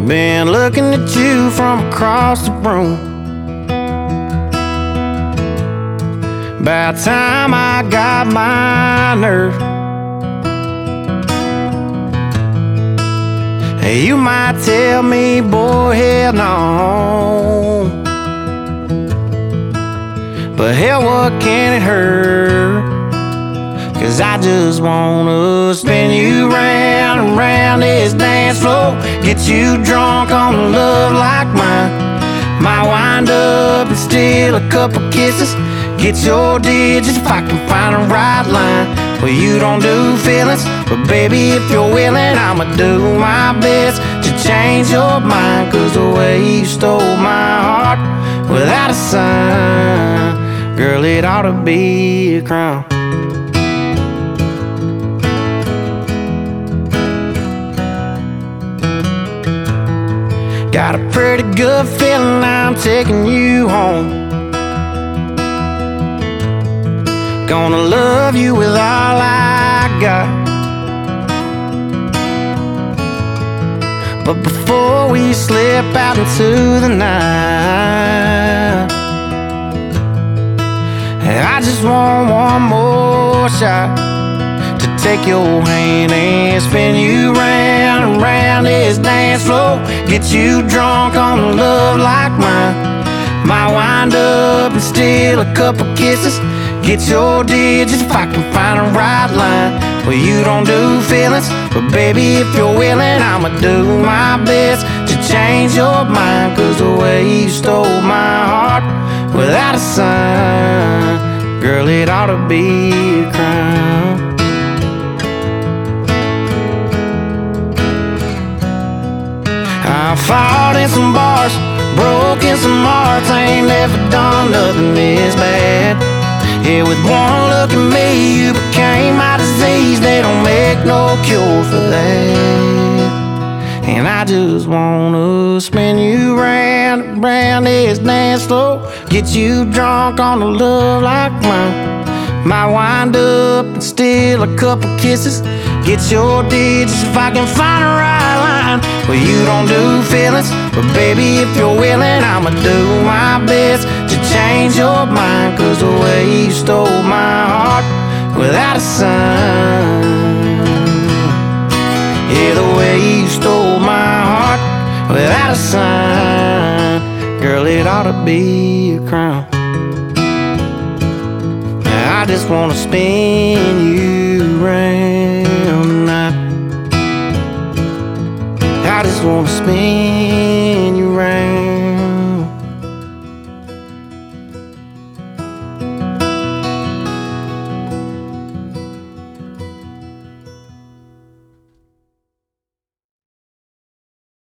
Been looking at you from across the room. About time I got my nerve. Hey, you might tell me, boy, hell no, but hell, what can it hurt? 'Cause I just wanna spin you round and round this dance floor, get you drunk on a love like mine. Might wind up and steal a couple kisses, get your digits if I can find a right line. Well, you don't do feelings, but baby, if you're willing, I'ma do my best to change your mind. 'Cause the way you stole my heart without a sign, girl, it ought to be a crime. Got a pretty good feeling I'm taking you home. Gonna love you with all I got. But before we slip out into the night, I just want one more shot to take your hand and spin you round and round this dance floor, get you drunk on a love like mine. Might wind up and steal a couple kisses, get your digits if I can find a right line. Well, you don't do feelings, but baby, if you're willing, I'ma do my best to change your mind. 'Cause the way you stole my heart without a sign, girl, it ought to be a crime. I fought in some bars, broke in some hearts, I ain't never done nothing this bad. Yeah, with one look at me, you became my disease. They don't make no cure for that. And I just wanna spin you round and round this dance floor, get you drunk on a love like mine. Might wind up and steal a couple kisses, get your digits if I can find a right line. Well, you don't do feelings, but baby, if you're willing, I'ma do my best to change your mind. 'Cause the way you stole my heart without a sign, yeah, the way you stole my heart without a sign, girl, it ought to be a crime. I just wanna spin you round tonight. I just wanna spin you round.